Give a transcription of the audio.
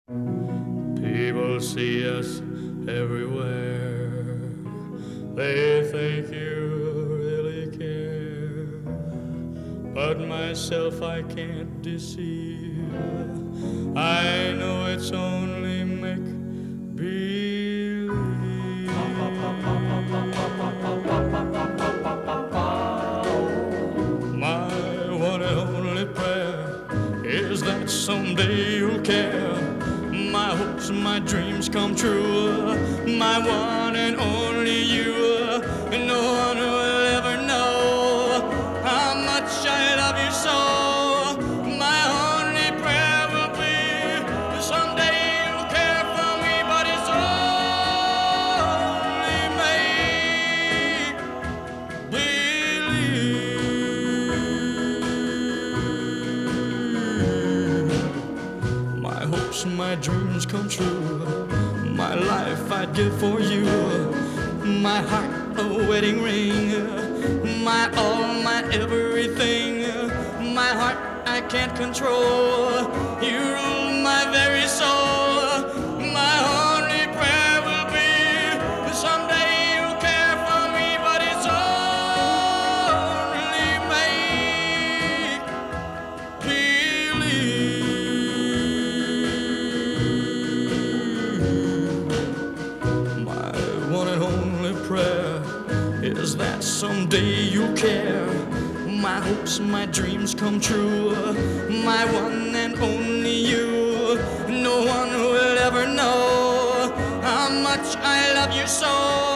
People see us everywhere. They think you really care. But myself I can't deceive. I know it's only make believe. My one and only prayer is that someday you'll care. My hopes and my dreams come true. My one and only you. No one will ever know how much I love you so. My only prayer will be someday you'll care for me, but it's only make believe. My hopes and my dreams come true. My life I'd give for you. My heart a wedding ring. My all, my everything. My heart I can't control. You rule my very soul. My only prayer will be someday you'll care for me, but it's only make believe. My one and only prayer is that someday you'll care. My hopes, my dreams come true. My one and only you. No one will ever know how much I love you so.